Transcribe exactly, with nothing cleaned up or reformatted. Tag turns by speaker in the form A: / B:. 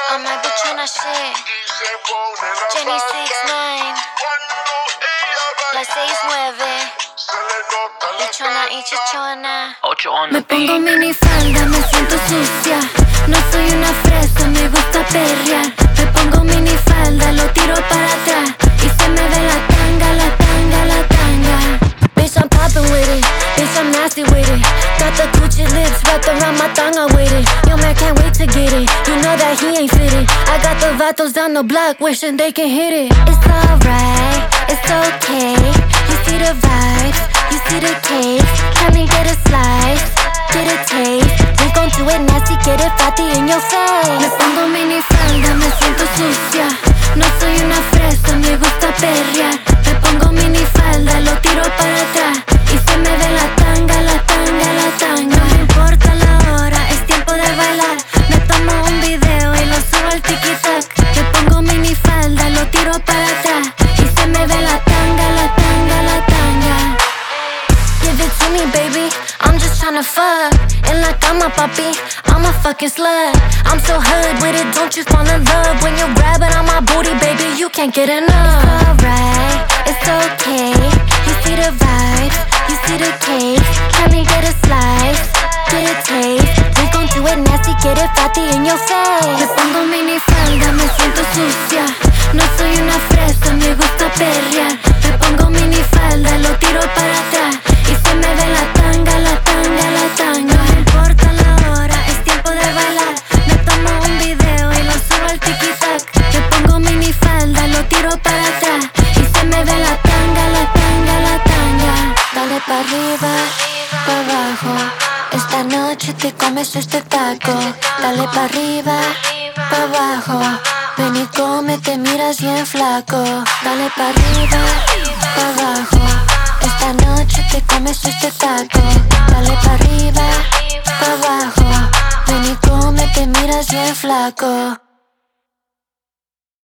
A: I'm my bichona shit. Jenny six nine. La seis nueve. Bichona y chichona.
B: Ocho on
C: Me
B: the beat.
C: pongo minifalda, me siento sucia. No soy una fresa, me gusta perrear. Me pongo minifalda, lo tiro para atrás y se me ve la tanga, la tanga, la tanga. Bitch, I'm poppin' with it. Bitch, I'm nasty with it. Got the Gucci lips wrapped around my tanga with it. Yo, man, can't wait to get it. You know that he ain't fitted. I got the vatos down the block wishing they can hit it. It's alright, it's okay. You see the vibes, you see the cake. Come and get a slice, get a taste. We gon' do it nasty, get it fatty in your face. Me pongo minifalda, me siento sucia. No soy una fresa, me gusta perrear. Me pongo minifalda, lo tiro para atrás y se me ve la tanga, la tanga, la tanga. No me importa la hora, es tiempo de bailar. Me tomo un video y lo subo al TikTok. Me pongo minifalda, lo tiro para atrás y se me ve la tanga, la tanga, la tanga. Give it to me, baby, I'm just tryna fuck. En la cama, papi, I'm a fucking slut. I'm so hood with it, don't you fall in love. When you're grabbing on my booty, baby, you can't get enough. It's alright, it's okay. You see the vibes, you see the cake. Come and get a slice, get a taste. We gon' do it nasty, get it fatty in your face. Me pongo minifalda, me siento sucia. No soy una fresa, me gusta perrear. Me pongo minifalda, lo tiro para atrás y se me ve la tanga, la tanga, la tanga. No importa la hora, es tiempo de bailar. Me tomo un video y lo subo al TikTok. Me pongo minifalda, lo tiro para atrás y se me ve la tanga, la tanga, la tanga. Dale pa' arriba, pa' abajo. Esta noche te comes este taco. Dale pa' arriba, pa' abajo. Ven y come, te miras bien flaco. Dale pa' arriba, pa' abajo. Esta noche te comes este taco. Dale pa' arriba, pa' abajo. Ven y come, te miras bien flaco.